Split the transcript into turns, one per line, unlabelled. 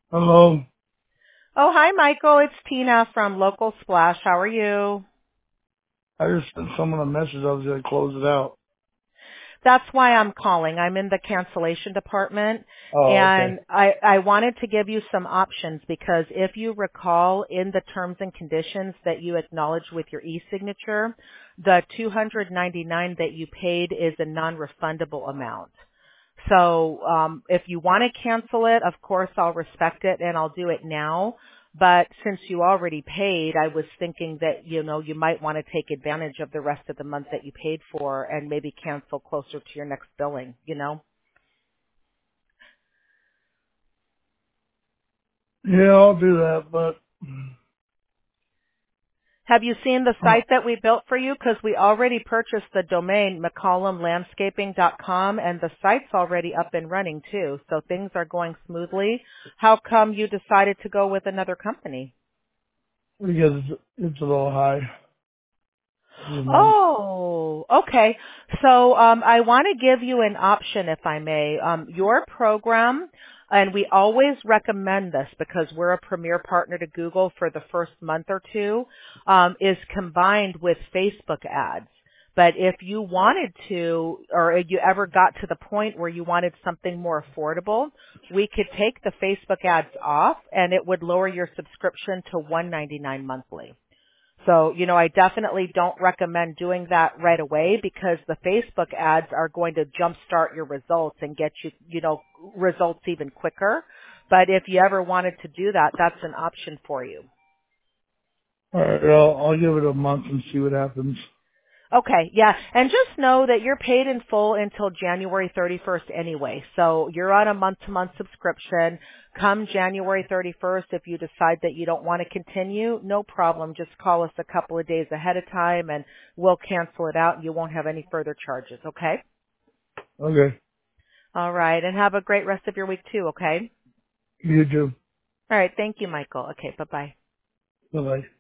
Hello.
Oh, hi, Michael. It's Tina from Local Splash. How are you?
I just sent someone a message. I was going to close it out.
That's why I'm calling. I'm in the cancellation department,
Oh, okay.
and I wanted to give you some options because if you recall in the terms and conditions that you acknowledged with your e-signature, the $299 that you paid is a non-refundable amount. So if you want to cancel it, of course I'll respect it and I'll do it now. But since you already paid, I was thinking that, you might want to take advantage of the rest of the month that you paid for and maybe cancel closer to your next billing.
Yeah, I'll do that, but
Have you seen the
uh,
site that we built for you? Because we already purchased the domain McCollumLandscaping.com and the site's already up and running too. So things are going smoothly. How come you decided to go with another company?
because it's a little high every month.
Oh, okay. So I want to give you an option, if I may. Your program, and we always recommend this because we're a premier partner to Google for the first month or two, is combined with Facebook ads. But if you wanted to, or if you ever got to the point where you wanted something more affordable, we could take the Facebook ads off and it would lower your subscription to $199 monthly. So, I definitely don't recommend doing that right away because the Facebook ads are going to jumpstart your results and get you, results even quicker. But if you ever wanted to do that, that's an option for you.
All right, I'll give it a month and see what happens.
Okay, yeah, and just know that you're paid in full until January 31st anyway. So you're on a month-to-month subscription. Come January 31st, if you decide that you don't want to continue, no problem. Just call us a couple of days ahead of time and we'll cancel it out and you won't have any further charges, okay?
Okay.
All right, and have a great rest of your week too, okay?
You too.
All right, thank you, Michael. Okay, bye-bye.
Bye-bye.